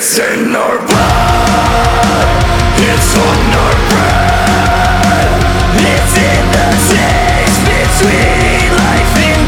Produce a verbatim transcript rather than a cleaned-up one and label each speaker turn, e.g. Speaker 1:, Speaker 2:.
Speaker 1: It's in our blood, it's on our breath. It's in the taste between life and